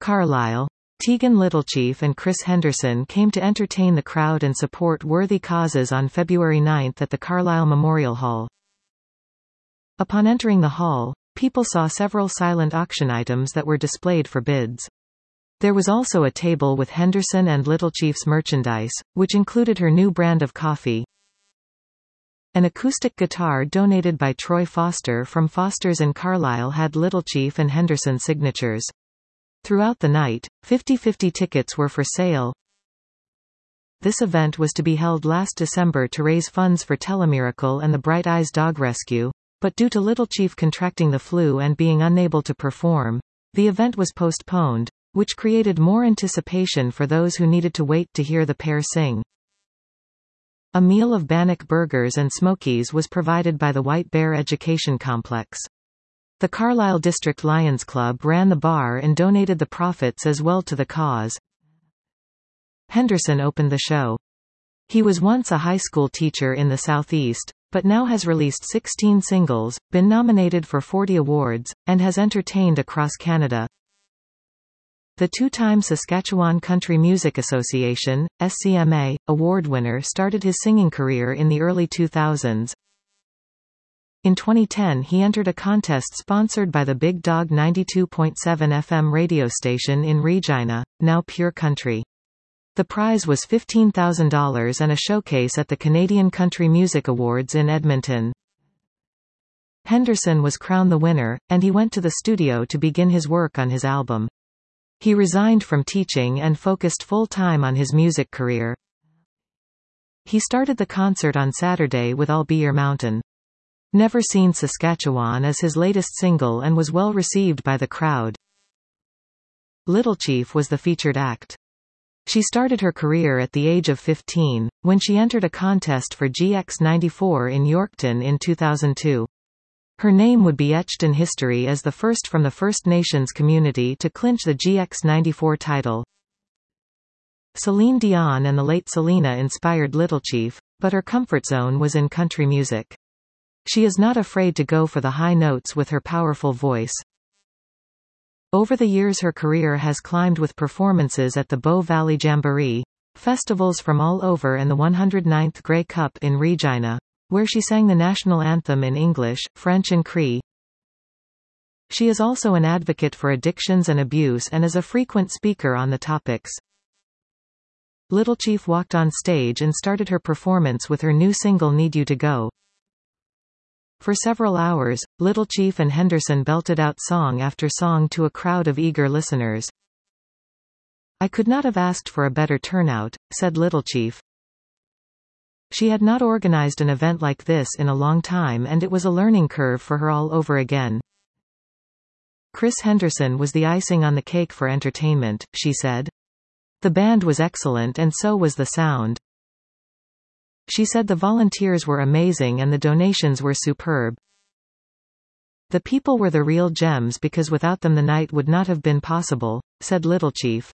Carlisle. Tegan Littlechief and Chris Henderson came to entertain the crowd and support worthy causes on February 9 at the Carlisle Memorial Hall. Upon entering the hall, people saw several silent auction items that were displayed for bids. There was also a table with Henderson and Littlechief's merchandise, which included her new brand of coffee. An acoustic guitar donated by Troy Foster from Foster's in Carlisle had Littlechief and Henderson signatures. Throughout the night, 50/50 tickets were for sale. This event was to be held last December to raise funds for Telemiracle and the Bright Eyes Dog Rescue, but due to Littlechief contracting the flu and being unable to perform, the event was postponed, which created more anticipation for those who needed to wait to hear the pair sing. A meal of Bannock burgers and smokies was provided by the White Bear Education Complex. The Carlisle District Lions Club ran the bar and donated the profits as well to the cause. Henderson opened the show. He was once a high school teacher in the Southeast, but now has released 16 singles, been nominated for 40 awards, and has entertained across Canada. The two-time Saskatchewan Country Music Association, SCMA, award winner started his singing career in the early 2000s. In 2010 he entered a contest sponsored by the Big Dog 92.7 FM radio station in Regina, now Pure Country. The prize was $15,000 and a showcase at the Canadian Country Music Awards in Edmonton. Henderson was crowned the winner, and he went to the studio to begin his work on his album. He resigned from teaching and focused full-time on his music career. He started the concert on Saturday with I'll Be Your Mountain. Never Seen Saskatchewan as his latest single and was well received by the crowd. Littlechief was the featured act. She started her career at the age of 15, when she entered a contest for GX94 in Yorkton in 2002. Her name would be etched in history as the first from the First Nations community to clinch the GX94 title. Celine Dion and the late Selena inspired Littlechief, but her comfort zone was in country music. She is not afraid to go for the high notes with her powerful voice. Over the years her career has climbed with performances at the Bow Valley Jamboree, festivals from all over and the 109th Grey Cup in Regina, where she sang the national anthem in English, French and Cree. She is also an advocate for addictions and abuse and is a frequent speaker on the topics. Littlechief walked on stage and started her performance with her new single Need You to Go. For several hours, Littlechief and Henderson belted out song after song to a crowd of eager listeners. "I could not have asked for a better turnout," said Littlechief. She had not organized an event like this in a long time and it was a learning curve for her all over again. Chris Henderson was the icing on the cake for entertainment, she said. The band was excellent and so was the sound. She said the volunteers were amazing and the donations were superb. The people were the real gems because without them the night would not have been possible, said Littlechief.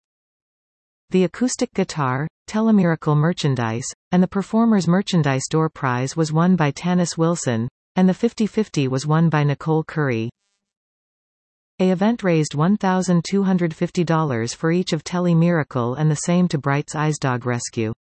The acoustic guitar, Telemiracle merchandise, and the performer's merchandise door prize was won by Tanis Wilson, and the 50/50 was won by Nicole Curry. The event raised $1,250 for each of Telemiracle and the same to Bright Eyes Dog Rescue.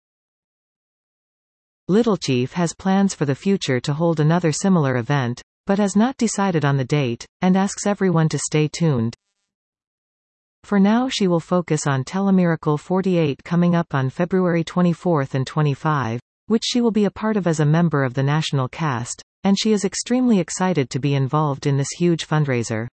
Littlechief has plans for the future to hold another similar event, but has not decided on the date, and asks everyone to stay tuned. For now she will focus on Telemiracle 48 coming up on February 24 and 25, which she will be a part of as a member of the national cast, and she is extremely excited to be involved in this huge fundraiser.